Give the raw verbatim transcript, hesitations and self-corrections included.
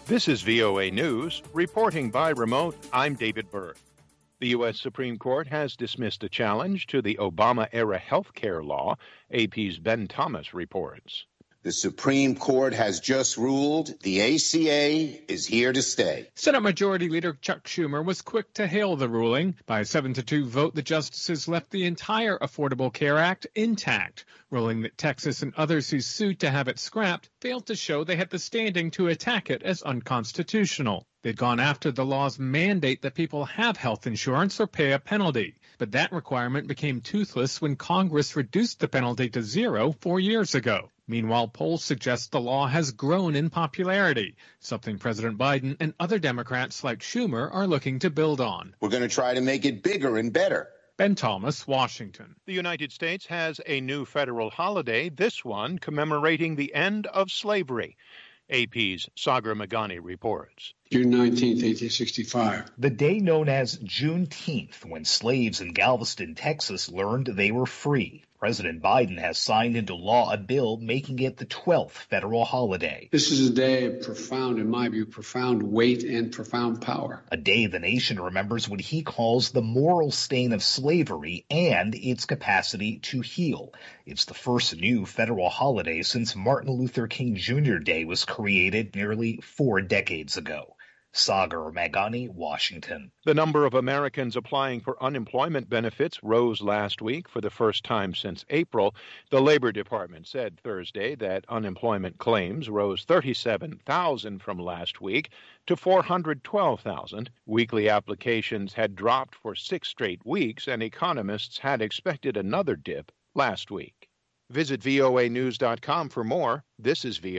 This is V O A News. Reporting by remote, I'm David Berg. The U S Supreme Court has dismissed a challenge to the Obama-era health care law. A P's Ben Thomas reports. The Supreme Court has just ruled the A C A is here to stay. Senate Majority Leader Chuck Schumer was quick to hail the ruling. By a seven to two vote, the justices left the entire Affordable Care Act intact, ruling that Texas and others who sued to have it scrapped failed to show they had the standing to attack it as unconstitutional. They'd gone after the law's mandate that people have health insurance or pay a penalty. But that requirement became toothless when Congress reduced the penalty to zero four years ago. Meanwhile, polls suggest the law has grown in popularity, something President Biden and other Democrats like Schumer are looking to build on. We're going to try to make it bigger and better. Ben Thomas, Washington. The United States has a new federal holiday, this one commemorating the end of slavery. A P's Sagar Meghani reports. June nineteenth, eighteen sixty-five. The day known as Juneteenth, when slaves in Galveston, Texas learned they were free. President Biden has signed into law a bill making it the twelfth federal holiday. This is a day of profound, in my view, profound weight and profound power. A day the nation remembers what he calls the moral stain of slavery and its capacity to heal. It's the first new federal holiday since Martin Luther King Junior Day was created nearly four decades ago. Sagar Meghani, Washington. The number of Americans applying for unemployment benefits rose last week for the first time since April. The Labor Department said Thursday that unemployment claims rose thirty-seven thousand from last week to four hundred twelve thousand. Weekly applications had dropped for six straight weeks, and economists had expected another dip last week. Visit V O A news dot com for more. This is V O A.